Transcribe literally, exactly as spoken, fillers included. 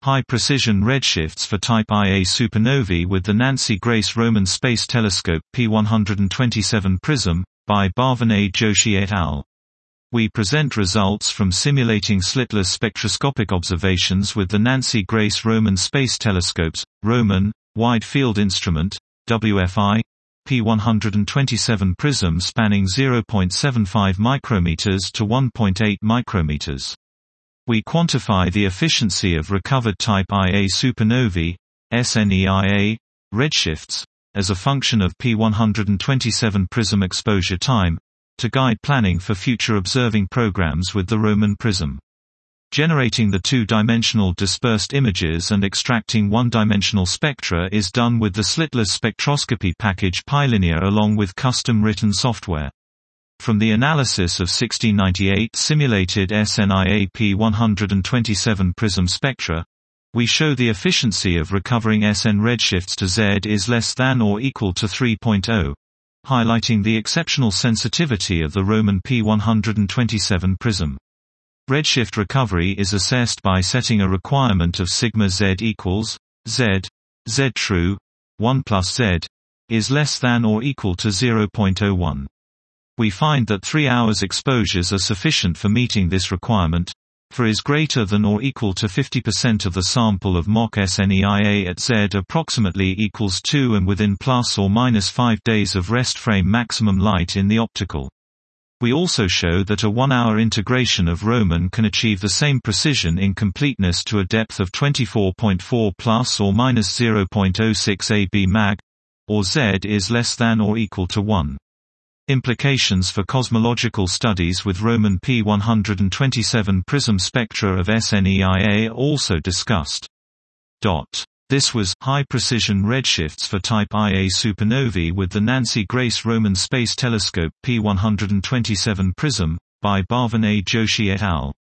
High-precision redshifts for Type Ia supernovae with the Nancy Grace Roman Space Telescope P one twenty-seven PRISM, by Bhavanay Joshi et al. We present results from simulating slitless spectroscopic observations with the Nancy Grace Roman Space Telescopes, Roman, Wide Field Instrument, W F I, P one twenty-seven PRISM spanning zero point seven five micrometers to one point eight micrometers. We quantify the efficiency of recovered Type Ia supernovae, S N E I A, redshifts, as a function of P one twenty-seven PRISM exposure time, to guide planning for future observing programs with the Roman PRISM. Generating the two-dimensional dispersed images and extracting one-dimensional spectra is done with the slitless spectroscopy package PyLinear along with custom-written software. From the analysis of sixteen ninety-eight simulated S N I A P one twenty-seven PRISM spectra, we show the efficiency of recovering S N redshifts to Z is less than or equal to three point zero, highlighting the exceptional sensitivity of the Roman P one twenty-seven PRISM. Redshift recovery is assessed by setting a requirement of sigma Z equals Z, Z true, one plus Z, is less than or equal to zero point zero one. We find that three hours exposures are sufficient for meeting this requirement, for is greater than or equal to fifty percent of the sample of mock S N E I A at Z approximately equals two and within plus or minus five days of rest frame maximum light in the optical. We also show that a one-hour integration of Roman can achieve the same precision in completeness to a depth of twenty-four point four plus or minus zero point zero six A B mag, or Z is less than or equal to one. Implications for cosmological studies with Roman P one twenty-seven PRISM spectra of S N E I A are also discussed. This was high-precision redshifts for Type Ia supernovae with the Nancy Grace Roman Space Telescope P one twenty-seven PRISM, by Bhavanay Joshi et al.